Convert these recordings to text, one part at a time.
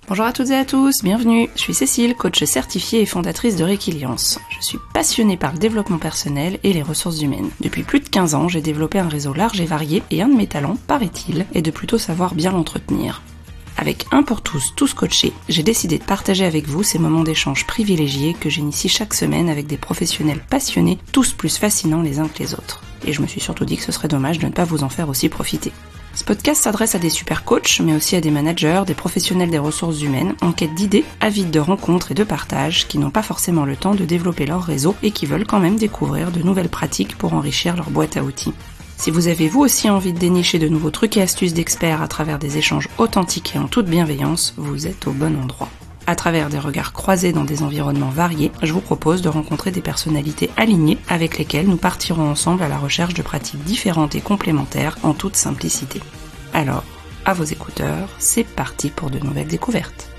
Bonjour à toutes et à tous, bienvenue. Je suis Cécile, coach certifiée et fondatrice de Réquiliance. Je suis passionnée par le développement personnel et les ressources humaines. Depuis plus de 15 ans, j'ai développé un réseau large et varié et un de mes talents, paraît-il, est de plutôt savoir bien l'entretenir. Avec Un pour tous, tous coachés, j'ai décidé de partager avec vous ces moments d'échange privilégiés que j'initie chaque semaine avec des professionnels passionnés, tous plus fascinants les uns que les autres. Et je me suis surtout dit que ce serait dommage de ne pas vous en faire aussi profiter. Ce podcast s'adresse à des super coachs, mais aussi à des managers, des professionnels des ressources humaines, en quête d'idées, avides de rencontres et de partage, qui n'ont pas forcément le temps de développer leur réseau et qui veulent quand même découvrir de nouvelles pratiques pour enrichir leur boîte à outils. Si vous avez vous aussi envie de dénicher de nouveaux trucs et astuces d'experts à travers des échanges authentiques et en toute bienveillance, vous êtes au bon endroit. À travers des regards croisés dans des environnements variés, je vous propose de rencontrer des personnalités alignées avec lesquelles nous partirons ensemble à la recherche de pratiques différentes et complémentaires en toute simplicité. Alors, à vos écouteurs, c'est parti pour de nouvelles découvertes.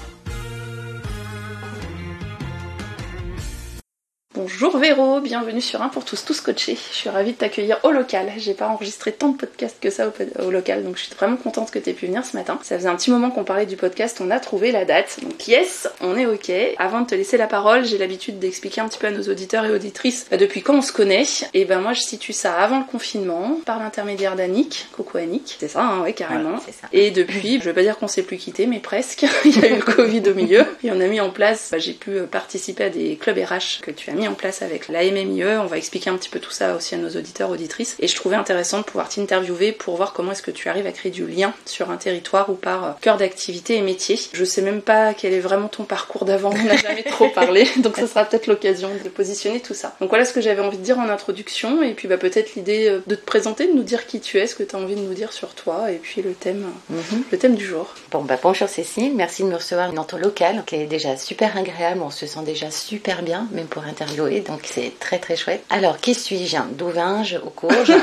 Bonjour Véro, bienvenue sur Un pour tous, tous coachés. Je suis ravie de t'accueillir au local. J'ai pas enregistré tant de podcasts que ça au local, donc je suis vraiment contente que t'aies pu venir ce matin. Ça faisait un petit moment qu'on parlait du podcast, on a trouvé la date. Donc yes, on est ok. Avant de te laisser la parole, j'ai l'habitude d'expliquer un petit peu à nos auditeurs et auditrices depuis quand on se connaît. Et ben moi je situe ça avant le confinement, par l'intermédiaire d'Annick. Coucou Annick. C'est ça, hein, ouais, carrément. Ouais, c'est ça. Et depuis, je vais pas dire qu'on s'est plus quitté, mais presque. Il y a eu le Covid au milieu. Et on a mis en place, j'ai pu participer à des clubs RH que tu as mis en place avec la MMIE. On va expliquer un petit peu tout ça aussi à nos auditeurs, auditrices. Et je trouvais intéressant de pouvoir t'interviewer pour voir comment est-ce que tu arrives à créer du lien sur un territoire ou par cœur d'activité et métier. Je sais même pas quel est vraiment ton parcours d'avant, on n'a jamais trop parlé, donc ça sera peut-être l'occasion de positionner tout ça. Donc voilà ce que j'avais envie de dire en introduction, et puis peut-être l'idée de te présenter, de nous dire qui tu es, ce que tu as envie de nous dire sur toi, et puis le thème du jour. Bonjour Cécile, merci de me recevoir dans ton local, qui est déjà super agréable, on se sent déjà super bien, même pour interviewer, donc c'est très très chouette. Alors, qui suis-je? D'où viens-je? Aux courges.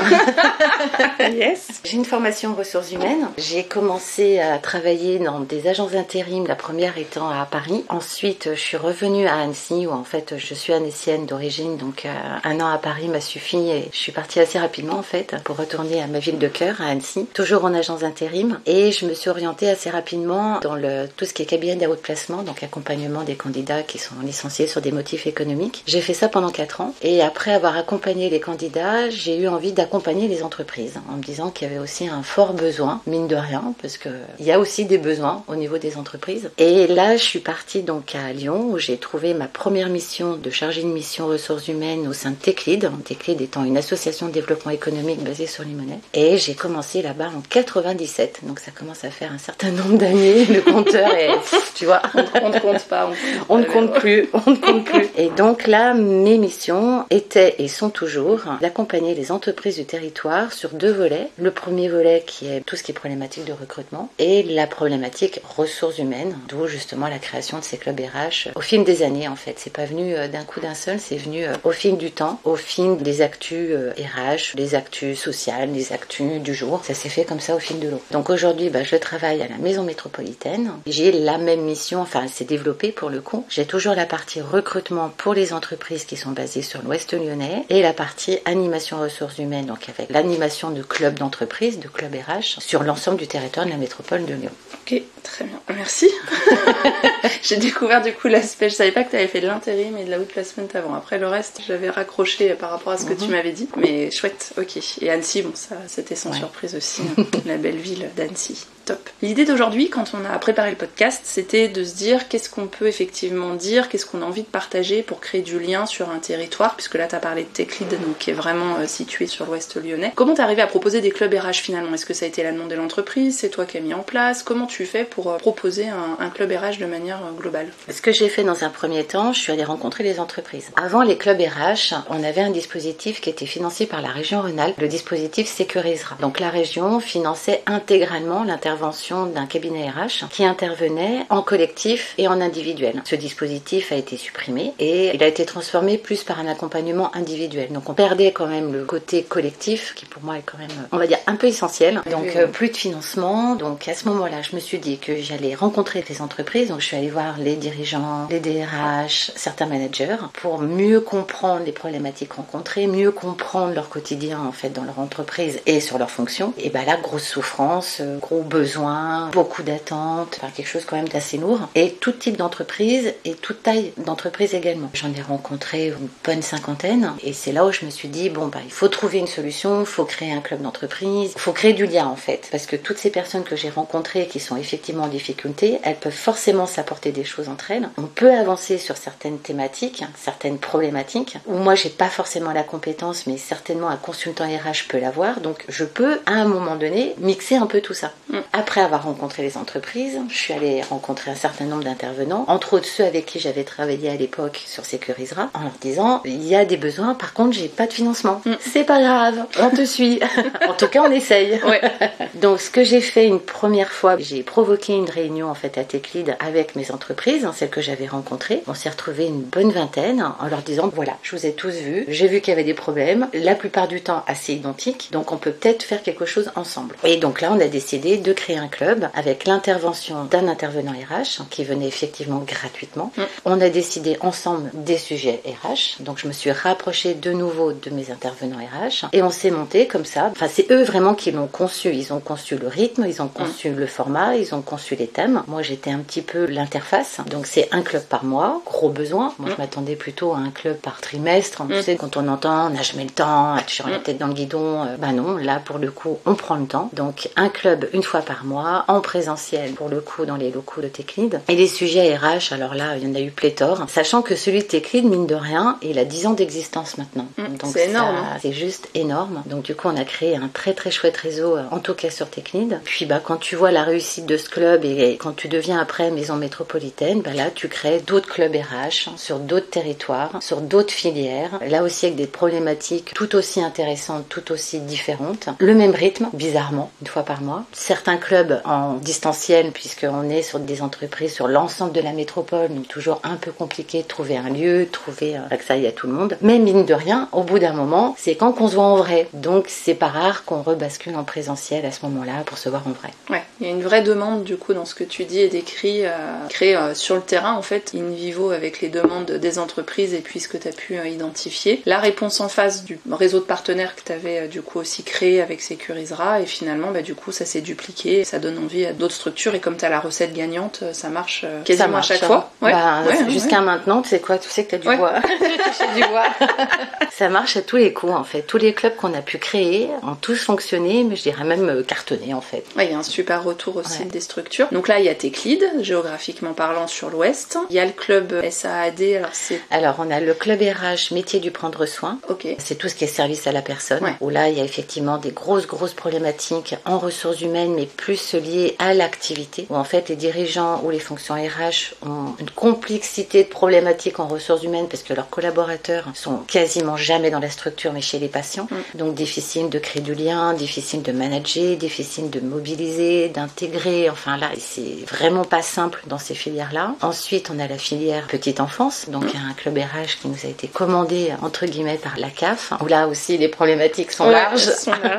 Yes. J'ai une formation en ressources humaines. J'ai commencé à travailler dans des agences d'intérim, la première étant à Paris. Ensuite, je suis revenue à Annecy, où en fait, je suis annécienne d'origine, donc un an à Paris m'a suffi et je suis partie assez rapidement en fait pour retourner à ma ville de cœur, à Annecy, toujours en agence d'intérim. Et je me suis orientée assez rapidement dans tout ce qui est cabinet de placement, donc accompagnement des candidats qui sont licenciés sur des motifs économiques. J'ai fait ça pendant 4 ans et après avoir accompagné les candidats, j'ai eu envie d'accompagner les entreprises en me disant qu'il y avait aussi un fort besoin, mine de rien, parce que il y a aussi des besoins au niveau des entreprises. Et là, je suis partie donc à Lyon où j'ai trouvé ma première mission de chargée de mission ressources humaines au sein de TechLead, TechLead étant une association de développement économique basée sur Limonest. Et j'ai commencé là-bas en 97, donc ça commence à faire un certain nombre d'années, le compteur est, tu vois, on ne compte pas. On ne compte plus. Et donc là, mes missions étaient et sont toujours d'accompagner les entreprises du territoire sur 2 volets. Le premier volet qui est tout ce qui est problématique de recrutement et la problématique ressources humaines, d'où justement la création de ces clubs RH au fil des années en fait. C'est pas venu d'un coup d'un seul, c'est venu au fil du temps, au fil des actus RH, des actus sociales, des actus du jour. Ça s'est fait comme ça au fil de l'eau. Donc aujourd'hui, je travaille à la maison métropolitaine. J'ai la même mission, enfin c'est développé pour le coup. J'ai toujours la partie recrutement pour les entreprises qui sont basées sur l'ouest lyonnais et la partie animation ressources humaines, donc avec l'animation de clubs d'entreprises, de clubs RH sur l'ensemble du territoire de la métropole de Lyon. Ok, très bien, merci. J'ai découvert du coup l'aspect, je savais pas que tu avais fait de l'intérim et de l'outplacement avant. Après le reste, j'avais raccroché par rapport à ce que tu m'avais dit, mais chouette, ok. Et Annecy, bon ça c'était sans surprise aussi, la belle ville d'Annecy. Top. L'idée d'aujourd'hui, quand on a préparé le podcast, c'était de se dire qu'est-ce qu'on peut effectivement dire, qu'est-ce qu'on a envie de partager pour créer du lien sur un territoire, puisque là tu as parlé de TechLead, donc qui est vraiment situé sur l'ouest lyonnais. Comment t'es arrivé à proposer des clubs RH finalement? Est-ce que ça a été la demande de l'entreprise? C'est toi qui as mis en place? Comment tu fais pour proposer un club RH de manière globale? Ce que j'ai fait dans un premier temps, je suis allée rencontrer les entreprises. Avant les clubs RH, on avait un dispositif qui était financé par la région Rhône-Alpes. Le dispositif Sécurisera. Donc la région finançait intégralement l'intervention d'un cabinet RH qui intervenait en collectif et en individuel. Ce dispositif a été supprimé et il a été transformé plus par un accompagnement individuel. Donc on perdait quand même le côté collectif qui pour moi est quand même, on va dire, un peu essentiel. Donc plus de financement. Donc à ce moment-là, je me suis dit que j'allais rencontrer les entreprises. Donc je suis allée voir les dirigeants, les DRH, certains managers pour mieux comprendre les problématiques rencontrées, mieux comprendre leur quotidien en fait dans leur entreprise et sur leurs fonctions. Et là, grosse souffrance, gros besoin besoins, beaucoup d'attentes, enfin quelque chose quand même d'assez lourd. Et tout type d'entreprise et toute taille d'entreprise également. J'en ai rencontré une bonne 50aine et c'est là où je me suis dit, il faut trouver une solution, il faut créer un club d'entreprise, il faut créer du lien en fait. Parce que toutes ces personnes que j'ai rencontrées qui sont effectivement en difficulté, elles peuvent forcément s'apporter des choses entre elles. On peut avancer sur certaines thématiques, certaines problématiques, où moi j'ai pas forcément la compétence, mais certainement un consultant RH peut l'avoir. Donc je peux à un moment donné mixer un peu tout ça. Après avoir rencontré les entreprises, je suis allée rencontrer un certain nombre d'intervenants, entre autres ceux avec qui j'avais travaillé à l'époque sur Sécurisera, en leur disant il y a des besoins, par contre j'ai pas de financement. C'est pas grave, on te suit. En tout cas on essaye. Ouais. Donc ce que j'ai fait une première fois, j'ai provoqué une réunion en fait à TechLead avec mes entreprises, celles que j'avais rencontrées. On s'est retrouvés une bonne vingtaine en leur disant voilà, je vous ai tous vus, j'ai vu qu'il y avait des problèmes, la plupart du temps assez identiques, donc on peut peut-être faire quelque chose ensemble. Et donc là on a décidé de créer un club avec l'intervention d'un intervenant RH qui venait effectivement gratuitement. On a décidé ensemble des sujets RH, donc je me suis rapprochée de nouveau de mes intervenants RH et on s'est monté comme ça. Enfin c'est eux vraiment qui l'ont conçu, ils ont conçu le rythme, ils ont conçu le format, ils ont conçu les thèmes. Moi j'étais un petit peu l'interface, donc c'est un club par mois, gros besoin. Moi je m'attendais plutôt à un club par trimestre. Tu sais, quand on entend on n'a jamais le temps, toujours la tête dans le guidon, non, là pour le coup on prend le temps. Donc un club une fois par mois, en présentiel pour le coup dans les locaux de TechLead. Et les sujets RH, alors là il y en a eu pléthore, sachant que celui de TechLead, mine de rien, il a 10 ans d'existence maintenant. Donc c'est énorme. C'est juste énorme. Donc du coup on a créé un très très chouette réseau, en tout cas sur TechLead. Puis quand tu vois la réussite de ce club et quand tu deviens après maison métropolitaine, là tu crées d'autres clubs RH sur d'autres territoires, sur d'autres filières, là aussi avec des problématiques tout aussi intéressantes, tout aussi différentes. Le même rythme, bizarrement, une fois par mois. Certains clubs en distanciel, puisqu'on est sur des entreprises sur l'ensemble de la métropole, donc toujours un peu compliqué de trouver un lieu, trouver que ça aille à tout le monde. Mais mine de rien, au bout d'un moment, c'est quand qu'on se voit en vrai. Donc c'est pas rare qu'on rebascule en présentiel à ce moment-là pour se voir en vrai. Ouais, il y a une vraie demande du coup dans ce que tu dis et décris, créé sur le terrain en fait, in vivo avec les demandes des entreprises et puis ce que tu as pu identifier. La réponse en face du réseau de partenaires que tu avais du coup aussi créé avec Sécurisera et finalement du coup ça s'est dupliqué, ça donne envie à d'autres structures et comme tu as la recette gagnante, ça marche quasiment à chaque fois. Ouais. Jusqu'à maintenant, tu sais quoi, tu sais que tu as du bois. Du bois. Ça marche à tous les coups en fait. Tous les clubs qu'on a pu créer ont tous fonctionné, mais je dirais même cartonné en fait. Ouais, il y a un super retour aussi des structures. Donc là, il y a TechLead, géographiquement parlant sur l'Ouest. Il y a le club SAAD, Alors on a le club RH métier du prendre soin. Okay. C'est tout ce qui est service à la personne. Ouais. Où là, il y a effectivement des grosses problématiques en ressources humaines, mais plus liées à l'activité. Où en fait, les dirigeants ou les fonctions RH ont une complexité de problématiques en ressources humaines parce que leurs collaborateurs sont quasiment jamais dans la structure, mais chez les patients. Donc difficile de créer du lien, difficile de manager, difficile de mobiliser, d'intégrer. Enfin là, c'est vraiment pas simple dans ces filières-là. Ensuite, on a la filière petite enfance, donc un club RH qui nous a été commandé entre guillemets par la CAF, où là aussi les problématiques sont larges.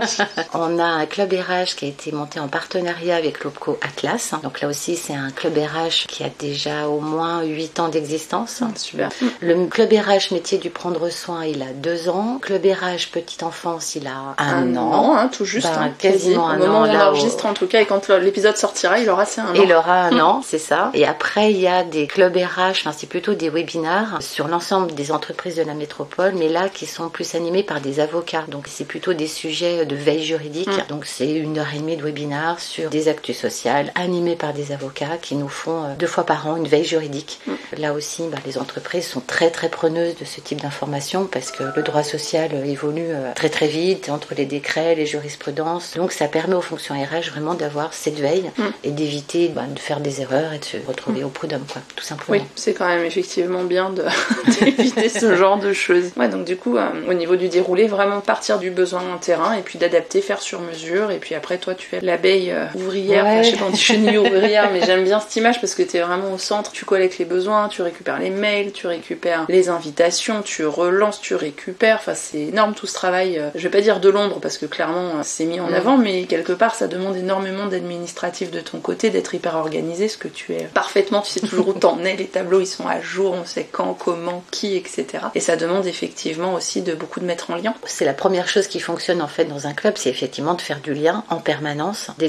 On a un club RH qui a été monté en partenariat avec l'OPCO Atlas. Donc là aussi, c'est un club RH qui a déjà au moins 8 ans d'existence. Super. Le club RH métier du prendre soin, il a 2 ans. Club RH petite enfance, il a un an. Tout juste. Quasiment un an. Au moment où on enregistre en tout cas, et quand l'épisode sortira, il aura un an. Il aura un an, c'est ça. Et après, il y a des clubs RH, c'est plutôt des webinars sur l'ensemble des entreprises de la métropole, mais là qui sont plus animés par des avocats. Donc c'est plutôt des sujets de veille juridique. Donc c'est 1h30 de webinar sur des actus sociales animés par des avocats qui nous font 2 fois par an une veille juridique. Là aussi, les entreprises sont très très preneuses de ce type d'informations parce que le droit social évolue très très vite entre les décrets, les jurisprudences. Donc ça permet aux fonctions RH vraiment d'avoir cette veille et d'éviter de faire des erreurs et de se retrouver au prud'homme, tout simplement. Oui, c'est quand même effectivement bien d'éviter ce genre de choses. Ouais, donc du coup, au niveau du déroulé, vraiment partir du besoin terrain et puis d'adapter, faire sur mesure. Et puis après, toi, tu es l'abeille ouvrière. Ouais. Enfin, je sais pas, on dit chenille ouvrière, mais j'aime bien cette image parce que tu es vraiment au centre. Tu collectes les besoins, tu récupères les mails, tu récupères les invitations, tu relances, tu récupères. Enfin, c'est énorme tout ce travail. Je vais pas dire de l'ombre parce que clairement, c'est mis en avant, mais quelque part, ça demande énormément d'administratif de ton côté, d'être hyper organisé, ce que tu es parfaitement. Tu sais toujours où t'en es, les tableaux, ils sont à jour, on sait quand, comment, qui, etc. Et ça demande effectivement aussi de beaucoup de mettre en lien. C'est la première chose qui fonctionne en fait dans un club, c'est effectivement de faire du lien en permanence, d'être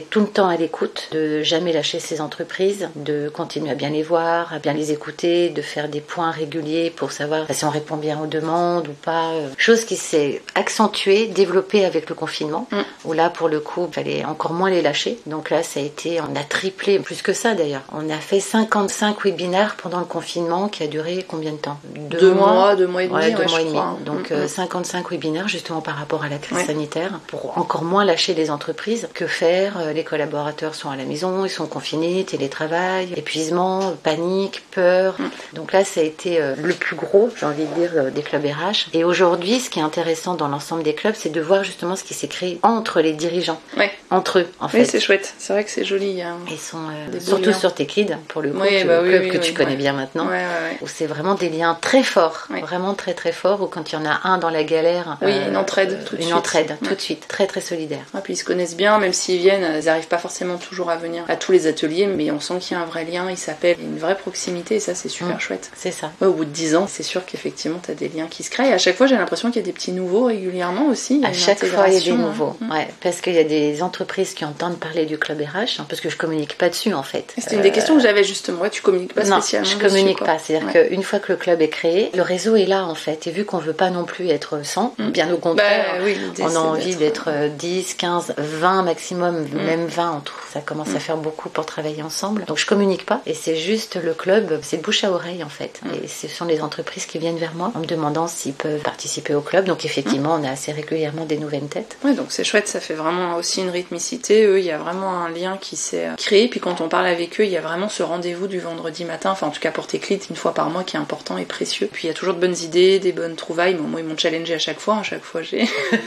d'être tout le temps à l'écoute, de jamais lâcher ses entreprises, de continuer à bien les voir, à bien les écouter, de faire des points réguliers pour savoir si on répond bien aux demandes ou pas. Chose qui s'est accentuée, développée avec le confinement, où là, pour le coup, il fallait encore moins les lâcher. Donc là, ça a été, on a triplé, plus que ça d'ailleurs. On a fait 55 webinaires pendant le confinement qui a duré combien de temps? 2 mois, 2 mois et demi. Ouais, 2 mois et je demi. crois. Donc 55 webinaires justement par rapport à la crise sanitaire pour encore moins lâcher les entreprises. Que faire? Les collaborateurs sont à la maison, ils sont confinés, télétravail, épuisement, panique, peur. Donc là, ça a été le plus gros, j'ai envie de dire, des clubs RH. Et aujourd'hui, ce qui est intéressant dans l'ensemble des clubs, c'est de voir justement ce qui s'est créé entre les dirigeants, entre eux en fait. Oui, c'est chouette. C'est vrai que c'est joli. Ils sont surtout sur TechLead pour le coup, club que tu connais bien maintenant, où c'est vraiment des liens très forts, vraiment très très forts, où quand il y en a un dans la galère, une entraide tout de suite. Une entraide tout de suite, très très solidaire. Et puis ils se connaissent bien, même s'ils viennent, ils n'arrivent pas forcément toujours à venir à tous les ateliers, mais on sent qu'il y a un vrai lien, ils s'appellent, il y a une vraie proximité et ça c'est super chouette. C'est ça. Au bout de 10 ans, c'est sûr qu'effectivement tu as des liens qui se créent. Et à chaque fois j'ai l'impression qu'il y a des petits nouveaux régulièrement aussi. À chaque fois il y a des nouveaux, parce qu'il y a des entreprises qui entendent parler du club RH, parce que je communique pas dessus en fait. C'était une des questions que j'avais justement, tu communiques pas spécialement dessus. Non, je communique pas, c'est-à-dire qu'une fois que le club est créé, le réseau est là en fait, et vu qu'on veut pas non plus être 100, bien au contraire, on a envie d'être 10, 15, 20 maximum, même 20, on trouve ça commence à faire beaucoup pour travailler ensemble. Donc je communique pas, et c'est juste le club, c'est de bouche à oreille en fait. Et ce sont les entreprises qui viennent vers moi en me demandant s'ils peuvent participer au club. Donc effectivement, on a assez régulièrement des nouvelles têtes. Ouais, donc c'est chouette, ça fait vraiment aussi une rythmicité. Eux, il y a vraiment un lien qui s'est créé. Puis quand on parle avec eux, il y a vraiment ce rendez-vous du vendredi matin, enfin en tout cas pour TechLead, une fois par mois, qui est important et précieux. Puis il y a toujours de bonnes idées, des bonnes trouvailles. Bon, moi, ils m'ont challengé à chaque fois j'ai...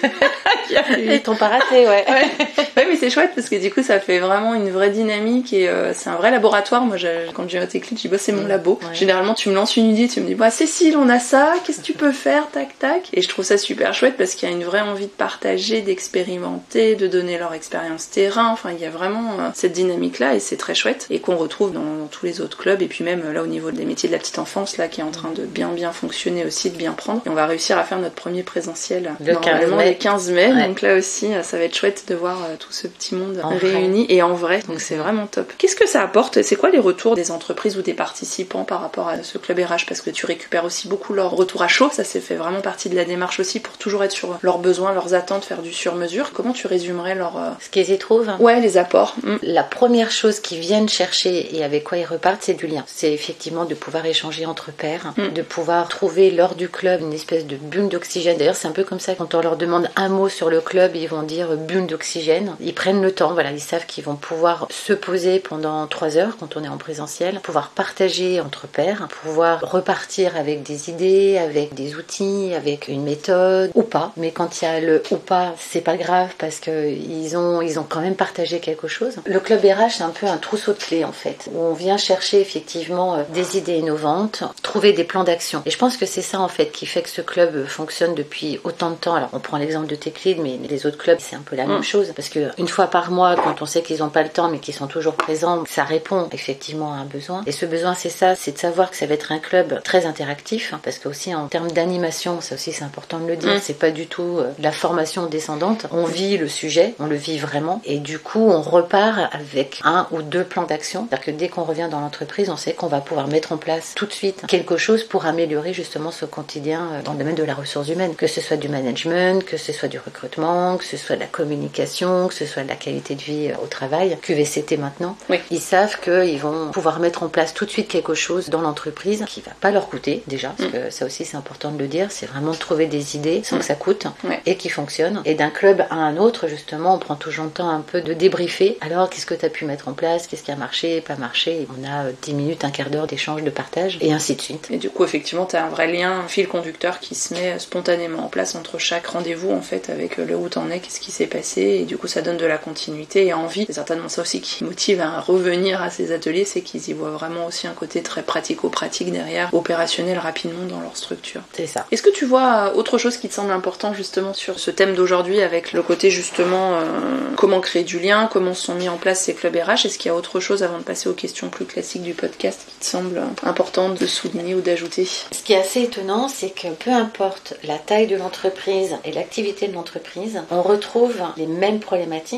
Ils t'ont pas raté, ouais, mais c'est chouette parce que du coup, ça fait vraiment une vraie dynamique et c'est un vrai laboratoire. Moi, quand j'ai TechLead, je dis, c'est mon labo. Généralement, tu me lances une idée, tu me dis, Cécile, on a ça, qu'est-ce que tu peux faire, tac, tac. Et je trouve ça super chouette parce qu'il y a une vraie envie de partager, d'expérimenter, de donner leur expérience terrain. Enfin, il y a vraiment cette dynamique-là et c'est très chouette et qu'on retrouve dans tous les autres clubs et puis même là au niveau des métiers de la petite enfance, là, qui est en train de bien fonctionner aussi, de bien prendre. Et on va réussir à faire notre premier présentiel le 15 mai. Donc là aussi, ça va être chouette de voir tout ce petit monde réuni et en vrai. Donc c'est vraiment top. Qu'est-ce que ça apporte? C'est quoi les retours des entreprises ou des participants par rapport à ce club RH? Parce que tu récupères aussi beaucoup leur retour à chaud. Ça c'est fait vraiment partie de la démarche aussi pour toujours être sur leurs besoins, leurs attentes, faire du sur-mesure. Comment tu résumerais ce qu'ils y trouvent? Ouais, les apports. La première chose qu'ils viennent chercher et avec quoi ils repartent, c'est du lien. C'est effectivement de pouvoir échanger entre pairs, de pouvoir trouver lors du club une espèce de bulle d'oxygène. D'ailleurs, c'est un peu comme ça quand on leur demande un mot sur le club, ils vont dire bulle d'oxygène. Ils prennent le temps, ils savent qu'ils vont pouvoir se poser pendant 3 heures quand on est en présentiel, pouvoir partager entre pairs, pouvoir repartir avec des idées, avec des outils, avec une méthode ou pas. Mais quand il y a le ou pas, c'est pas grave parce que ils ont quand même partagé quelque chose. Le club RH, c'est un peu un trousseau de clés en fait, où on vient chercher effectivement des idées innovantes, trouver des plans d'action. Et je pense que c'est ça en fait qui fait que ce club fonctionne depuis autant de temps. Alors on prend l'exemple de TechLead, mais les autres clubs c'est un peu la même chose, parce que une fois par mois, quand on sait qu'ils n'ont pas le temps mais qu'ils sont toujours présents, ça répond effectivement à un besoin. Et ce besoin, c'est ça, c'est de savoir que ça va être un club très interactif, parce que aussi en termes d'animation, ça aussi c'est important de le dire, c'est pas du tout de la formation descendante. On vit le sujet, on le vit vraiment, et du coup on repart avec 1 ou 2 plans d'action. C'est-à-dire que dès qu'on revient dans l'entreprise, on sait qu'on va pouvoir mettre en place tout de suite quelque chose pour améliorer justement ce quotidien dans le domaine de la ressource humaine, que ce soit du management, que ce soit du recrutement, que ce soit de la communication, que ce soit de la qualité de vie au travail, QVCT maintenant. Ils savent qu'ils vont pouvoir mettre en place tout de suite quelque chose dans l'entreprise qui va pas leur coûter déjà, parce que ça aussi c'est important de le dire, c'est vraiment de trouver des idées sans que ça coûte et qui fonctionnent. Et d'un club à un autre, justement, on prend toujours le temps un peu de débriefer. Alors, qu'est-ce que tu as pu mettre en place? Qu'est-ce qui a marché, pas marché? On a 10 minutes, un quart d'heure d'échange, de partage, et ainsi de suite. Et du coup, effectivement, tu as un vrai lien, un fil conducteur qui se met spontanément en place entre chaque rendez-vous, en fait, avec le où t'en es, qu'est-ce qui s'est passé, et du coup, ça donne de la continuité et envie. C'est certainement ça aussi qui motive à revenir à ces ateliers, c'est qu'ils y voient vraiment aussi un côté très pratico-pratique derrière, opérationnel rapidement dans leur structure. C'est ça. Est-ce que tu vois autre chose qui te semble important, justement, sur ce thème d'aujourd'hui, avec le côté, justement, comment créer du lien, comment se sont mis en place ces clubs RH? Est-ce qu'il y a autre chose, avant de passer aux questions plus classiques du podcast, qui te semble important de souligner ou d'ajouter? Ce qui est assez étonnant, c'est que peu importe la taille de l'entreprise et l'activité de l'entreprise, on retrouve les mêmes problématiques. La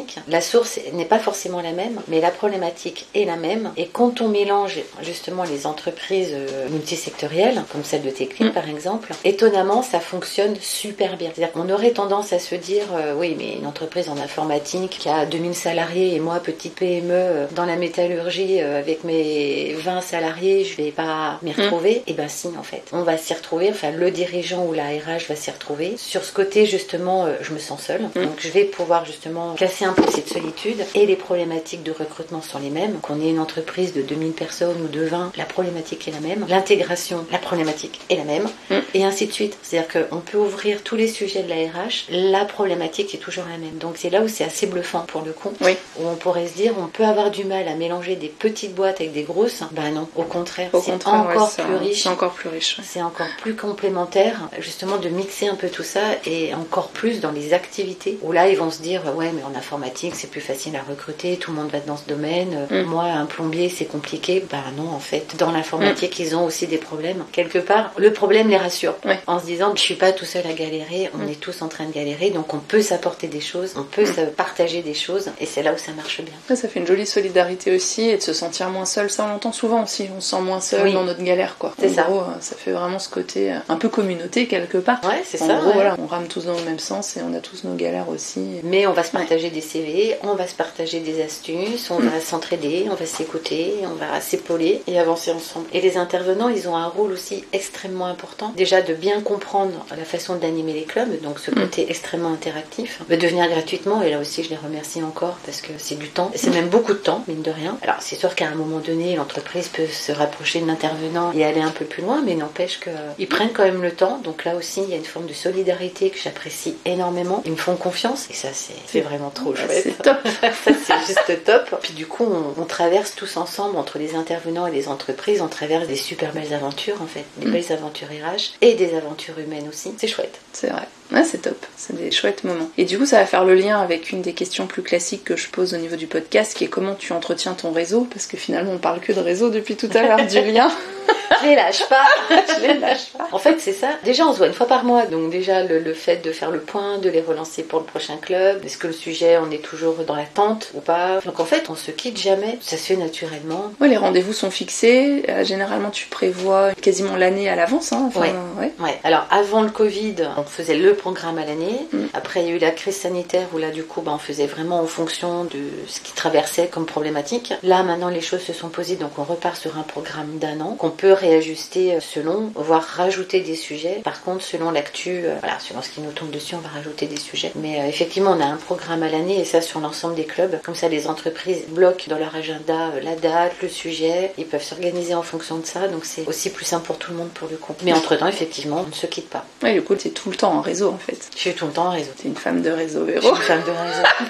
source n'est pas forcément la même, mais la problématique est la même. Et quand on mélange justement les entreprises multisectorielles, comme celle de Techclean par exemple, étonnamment ça fonctionne super bien. C'est-à-dire qu'on aurait tendance à se dire oui, mais une entreprise en informatique qui a 2000 salariés et moi petite PME dans la métallurgie avec mes 20 salariés, je vais pas m'y retrouver. Et ben si, en fait, on va s'y retrouver, enfin le dirigeant ou la RH va s'y retrouver. Sur ce côté justement, je me sens seule, donc je vais pouvoir justement casser un peu cette solitude, et les problématiques de recrutement sont les mêmes. Qu'on ait une entreprise de 2000 personnes ou de 20, la problématique est la même. L'intégration, la problématique est la même, et ainsi de suite. C'est-à-dire qu'on peut ouvrir tous les sujets de la RH, la problématique est toujours la même. Donc c'est là où c'est assez bluffant pour le coup, où on pourrait se dire on peut avoir du mal à mélanger des petites boîtes avec des grosses. Ben non, au contraire, c'est encore plus riche. C'est encore plus riche. C'est encore plus complémentaire, justement, de mixer un peu tout ça, et encore plus dans les activités, où là ils vont se dire ouais, mais en informatique c'est plus facile à recruter, tout le monde va dans ce domaine, moi un plombier c'est compliqué. Ben non, en fait, dans l'informatique ils ont aussi des problèmes. Quelque part, le problème les rassure, en se disant je suis pas tout seul à galérer, on est tous en train de galérer, donc on peut s'apporter des choses, on peut se partager des choses, et c'est là où ça marche bien. Ouais, ça fait une jolie solidarité aussi, et de se sentir moins seul. Ça on l'entend souvent aussi, on se sent moins seul dans notre galère, quoi. C'est ça. En gros, ça fait vraiment ce côté un peu communauté quelque part. Ouais, c'est en ça. Gros, voilà, on rame tous dans le même sens et on a tous nos galères aussi. Mais on va se partager des CV, on va se partager des astuces, on va s'entraider, on va s'écouter, on va s'épauler et avancer ensemble. Et les intervenants, ils ont un rôle aussi extrêmement important. Déjà de bien comprendre la façon d'animer les clubs, donc ce côté extrêmement interactif, de venir gratuitement, et là aussi je les remercie encore parce que c'est du temps, c'est même beaucoup de temps, mine de rien. Alors c'est sûr qu'à un moment donné, l'entreprise peut se rapprocher de l'intervenant et aller un peu plus loin, mais n'empêche qu'ils prennent quand même le temps. Donc là aussi, il y a une forme de solidarité que j'apprécie énormément. Ils me font confiance et ça, c'est vraiment trop chouette. C'est top. Ça, c'est juste top. Puis du coup, on traverse tous ensemble, entre les intervenants et les entreprises, on traverse des super belles aventures en fait, des belles aventures RH et des aventures humaines aussi. C'est chouette. C'est vrai. Ouais, c'est top, c'est des chouettes moments. Et du coup, ça va faire le lien avec une des questions plus classiques que je pose au niveau du podcast, qui est comment tu entretiens ton réseau, parce que finalement, on parle que de réseau depuis tout à l'heure, du lien. Je les lâche pas. Je les lâche pas. En fait, c'est ça. Déjà, on se voit une fois par mois, donc déjà le fait de faire le point, de les relancer pour le prochain club. Est-ce que le sujet, on est toujours dans l'attente ou pas? Donc en fait, on se quitte jamais. Ça se fait naturellement. Ouais, les rendez-vous sont fixés. Généralement, tu prévois quasiment l'année à l'avance. Hein. Enfin, ouais. Alors avant le Covid, on faisait le programme à l'année. Après, il y a eu la crise sanitaire où là, du coup, on faisait vraiment en fonction de ce qui traversait comme problématique. Là, maintenant, les choses se sont posées, donc on repart sur un programme d'un an qu'on peut réajuster selon, voire rajouter des sujets. Par contre, selon l'actu, selon ce qui nous tombe dessus, on va rajouter des sujets. Mais effectivement, on a un programme à l'année, et ça sur l'ensemble des clubs. Comme ça, les entreprises bloquent dans leur agenda la date, le sujet. Ils peuvent s'organiser en fonction de ça, donc c'est aussi plus simple pour tout le monde pour le coup. Mais entre-temps, effectivement, on ne se quitte pas. Ouais, du coup, t'es tout le temps en réseau en fait. Je suis tout le temps en réseau. T'es une femme de réseau, Véro. Je suis une femme de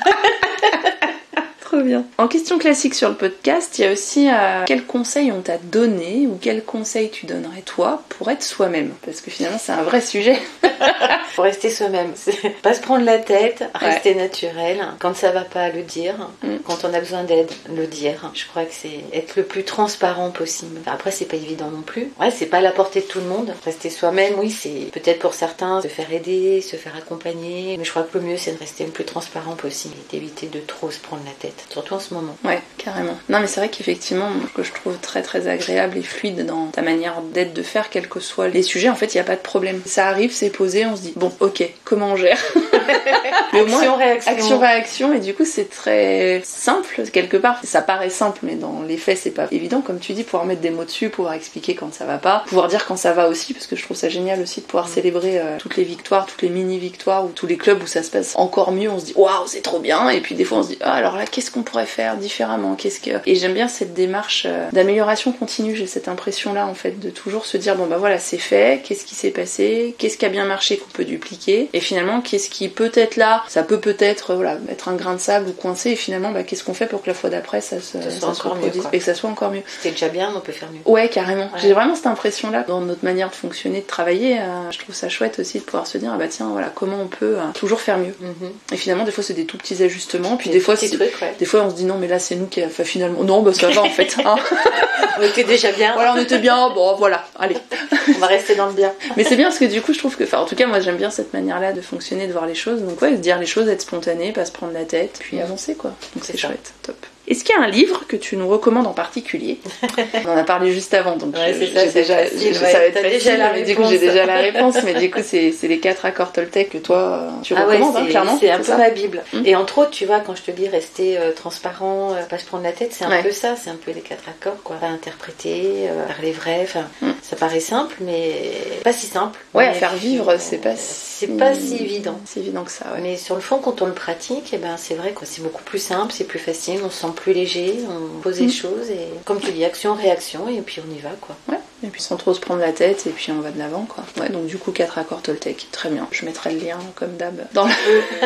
réseau. Trop bien. En question classique sur le podcast, il y a aussi quels conseils on t'a donné ou quels conseils tu donnerais toi pour être soi-même, parce que finalement c'est un vrai sujet. Pour rester soi-même, c'est pas se prendre la tête, rester naturel. Quand ça va pas, le dire. Quand on a besoin d'aide, le dire. Je crois que c'est être le plus transparent possible. Enfin, après, c'est pas évident non plus. Ouais, c'est pas à la portée de tout le monde. Rester soi-même, oui, c'est peut-être pour certains se faire aider, se faire accompagner. Mais je crois que le mieux, c'est de rester le plus transparent possible et d'éviter de trop se prendre la tête. Surtout en ce moment. Ouais, carrément. Non, mais c'est vrai qu'effectivement, que je trouve très très agréable et fluide dans ta manière d'être, de faire, quels que soient les sujets, en fait, il n'y a pas de problème. Ça arrive, c'est posé, on se dit, bon, ok, comment on gère? Mais au moins, action-réaction, et du coup, c'est très simple, quelque part. Ça paraît simple, mais dans les faits, c'est pas évident, comme tu dis, pouvoir mettre des mots dessus, pouvoir expliquer quand ça va pas, pouvoir dire quand ça va aussi, parce que je trouve ça génial aussi de pouvoir célébrer toutes les victoires, toutes les mini-victoires, ou tous les clubs où ça se passe encore mieux, on se dit, waouh, c'est trop bien, et puis des fois, on se dit, ah, alors là, qu'est-ce qu'on pourrait faire différemment, et j'aime bien cette démarche d'amélioration continue. J'ai cette impression là en fait de toujours se dire bon bah voilà, c'est fait, qu'est-ce qui s'est passé, qu'est-ce qui a bien marché qu'on peut dupliquer, et finalement qu'est-ce qui peut-être là, ça peut être être un grain de sable ou coincé, et finalement qu'est-ce qu'on fait pour que la fois d'après ça se reproduise et que ça soit encore mieux. C'était déjà bien, on peut faire mieux. Ouais, carrément. Ouais. J'ai vraiment cette impression là dans notre manière de fonctionner, de travailler. Je trouve ça chouette aussi de pouvoir se dire ah bah tiens voilà, comment on peut toujours faire mieux. Et finalement des fois c'est des tout petits ajustements, puis des fois des fois on se dit non mais là c'est nous qui a fait finalement non bah ça va en fait hein. On était déjà bien, voilà, on était bien, bon voilà, allez on va rester dans le bien. Mais c'est bien parce que du coup je trouve que en tout cas moi j'aime bien cette manière là de fonctionner, de voir les choses choses. Donc ouais, se dire les choses, être spontané, pas se prendre la tête, puis avancer quoi. Donc c'est chouette, top. Est-ce qu'il y a un livre que tu nous recommandes en particulier? On en a parlé juste avant, donc ouais, ça va être facile, mais du coup j'ai déjà la réponse. Mais du coup c'est les 4 accords Toltec que toi tu recommandes, clairement. C'est un peu ma bible. Et entre autres, tu vois, quand je te dis rester transparent, pas se prendre la tête, c'est un peu ça, c'est un peu les 4 accords, quoi. Pas interpréter, parler vrai, enfin, ça paraît simple, mais pas si simple. Ouais, à faire vivre, c'est pas si évident. C'est évident que ça, ouais. Mais sur le fond, quand on le pratique, eh ben, c'est vrai que c'est beaucoup plus simple, c'est plus facile, on se sent plus léger, on pose les choses et comme tu dis, action, réaction et puis on y va quoi. Ouais, et puis sans trop se prendre la tête et puis on va de l'avant quoi. Ouais, donc du coup 4 accords Toltec, très bien. Je mettrai le lien comme d'hab dans le...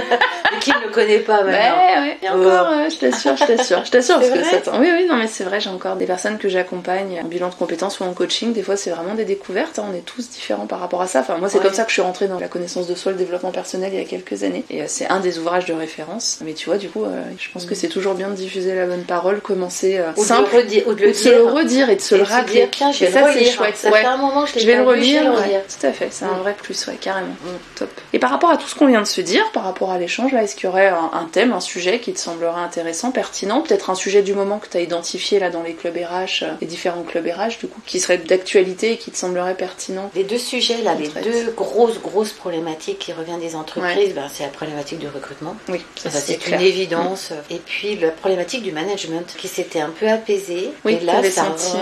Qui ne le connaît pas maintenant. Ouais. Et encore, je t'assure parce que ça... Oui, non mais c'est vrai, j'ai encore des personnes que j'accompagne en bilan de compétences ou en coaching, des fois c'est vraiment des découvertes, on est tous différents par rapport à ça. Enfin moi c'est comme ça que je suis rentrée dans la connaissance de soi, le développement personnel il y a quelques années et c'est un des ouvrages de référence. Mais tu vois du coup je pense que c'est toujours bien de diffuser la bonne parole, commencer simple, ou de se le redire et de se le rappeler. Tiens, je vais le relire. C'est chouette. Ça fait un moment que je vais le relire. Tout à fait, c'est un vrai plus, carrément. Top. Et par rapport à tout ce qu'on vient de se dire, par rapport à l'échange, là, est-ce qu'il y aurait un thème, un sujet qui te semblerait intéressant, pertinent, peut-être un sujet du moment que tu as identifié là dans les clubs RH, les différents clubs RH, du coup, qui serait d'actualité et qui te semblerait pertinent? Les deux sujets là, les deux grosses problématiques qui reviennent des entreprises, c'est la problématique du recrutement. Oui, ça c'est une évidence. Et puis la problématique du management qui s'était un peu apaisée. Oui, et là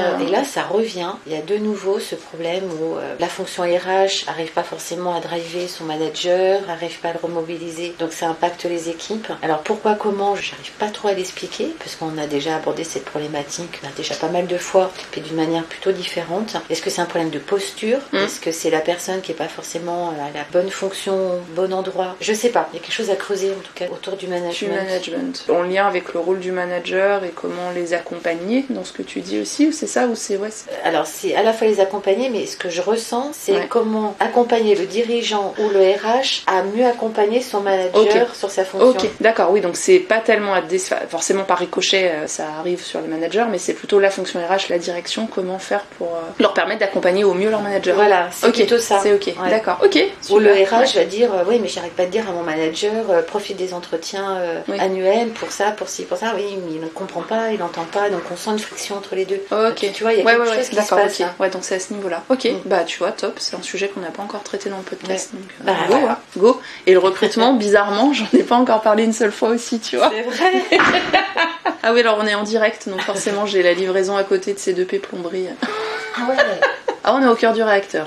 ça revient. Il y a de nouveau ce problème où la fonction RH n'arrive pas forcément à driver son manager, n'arrive pas à le remobiliser, donc ça impacte les équipes. Alors pourquoi, comment, j'arrive pas trop à l'expliquer, parce qu'on a déjà abordé cette problématique déjà pas mal de fois, puis d'une manière plutôt différente. Est-ce que c'est un problème de posture? Est-ce que c'est la personne qui n'est pas forcément à la bonne fonction, au bon endroit? Je sais pas, il y a quelque chose à creuser en tout cas autour du management. En lien avec le rôle du manager et comment les accompagner dans ce que tu dis aussi, ou c'est ça, ou c'est... Alors c'est à la fois les accompagner, mais ce que je ressens, c'est comment accompagner le dirigeant ou le RH à mieux accompagner son manager sur sa fonction. Ok, d'accord, oui, donc c'est pas tellement forcément par ricochet, ça arrive sur les managers, mais c'est plutôt la fonction RH, la direction, comment faire pour leur permettre d'accompagner au mieux leur manager. Voilà, c'est plutôt ça. C'est ok, d'accord, ok. Super. Ou le RH va dire, oui, mais j'arrête pas de dire à mon manager, profite des entretiens annuels pour ça, pour ci, pour ça. Oui, mais il ne comprend pas, il n'entend pas, donc on sent une friction entre les deux. Ok. Tu vois, il y a quelque chose qui se passe. Ouais, donc c'est à ce niveau-là. Ok, bah tu vois, top, c'est un sujet qu'on n'a pas encore traité dans le podcast. Ouais. Donc, go. Et le recrutement, bizarrement, j'en ai pas encore parlé une seule fois aussi, tu vois. C'est vrai. Ah oui, alors on est en direct, donc forcément j'ai la livraison à côté de CDP plomberie. Ah ouais. Ah, on est au cœur du réacteur.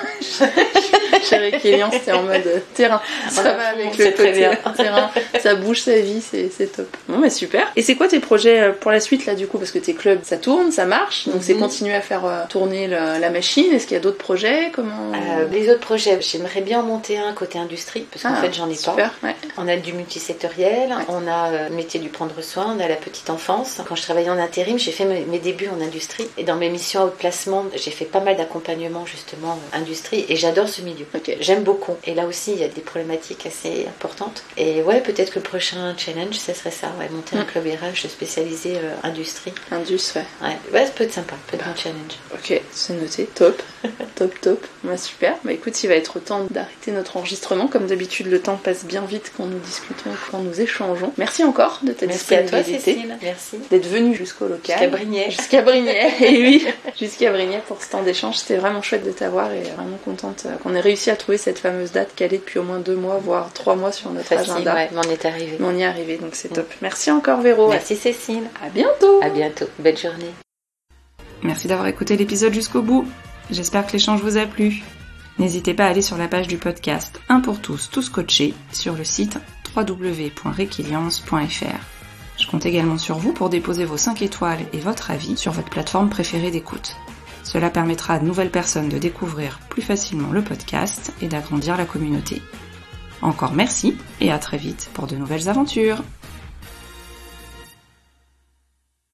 Chez Réquilian, c'était en mode terrain. Ça va avec le côté terrain. Ça bouge sa vie, c'est top. Bon, mais super. Et c'est quoi tes projets pour la suite, là, du coup? Parce que tes clubs, ça tourne, ça marche. Donc, c'est continuer à faire tourner la machine. Est-ce qu'il y a d'autres projets? Les autres projets, j'aimerais bien en monter un côté industrie, parce qu'en fait, j'en ai super, pas. Ouais. On a du multisectoriel, on a le métier du prendre soin, on a la petite enfance. Quand je travaillais en intérim, j'ai fait mes débuts en industrie. Et dans mes missions à haut placement, j'ai fait pas mal d'accompagnement, justement, industrie. Et j'adore ce milieu. Okay. J'aime beaucoup. Et là aussi, il y a des problématiques assez importantes. Et ouais, peut-être que le prochain challenge, ça serait ça. Ouais, monter un club RH spécialisé industrie. Ouais, ça peut être sympa. Peut être un challenge. Ok, c'est noté. Top. top. Bah, super. Bah écoute, il va être temps d'arrêter notre enregistrement. Comme d'habitude, le temps passe bien vite quand nous discutons et quand nous échangeons. Merci encore de ta disponibilité. Merci à toi, Cécile. Merci. D'être venue jusqu'au local. Jusqu'à Brignais. Et oui, jusqu'à Brignais pour ce temps d'échange. C'était vraiment chouette de t'avoir et vraiment contente qu'on ait réussi à trouver cette fameuse date calée depuis au moins 2 mois, voire 3 mois sur notre agenda. Ouais, mais on y est arrivé. Donc c'est top. Merci encore Véro. Merci Cécile. À bientôt. À bientôt. Belle journée. Merci d'avoir écouté l'épisode jusqu'au bout. J'espère que l'échange vous a plu. N'hésitez pas à aller sur la page du podcast Un pour tous, tous coachés sur le site www.requiliance.fr. Je compte également sur vous pour déposer vos 5 étoiles et votre avis sur votre plateforme préférée d'écoute. Cela permettra à de nouvelles personnes de découvrir plus facilement le podcast et d'agrandir la communauté. Encore merci et à très vite pour de nouvelles aventures.